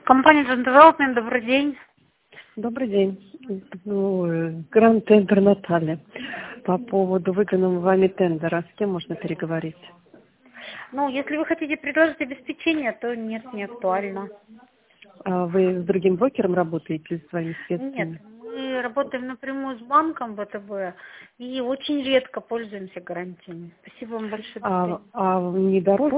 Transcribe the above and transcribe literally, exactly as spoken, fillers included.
Компания Джон Девелопмент, добрый день. Добрый день. Ну, Гранд Тендер Наталья. По поводу выигранного вами тендера. С кем можно переговорить? Ну, если вы хотите предложить обеспечение, то нет, не актуально. А вы с другим брокером работаете или своими Нет, средствами? мы работаем напрямую с банком ВТБ и очень редко пользуемся гарантиями. Спасибо вам большое. До А, свидания. а не дороже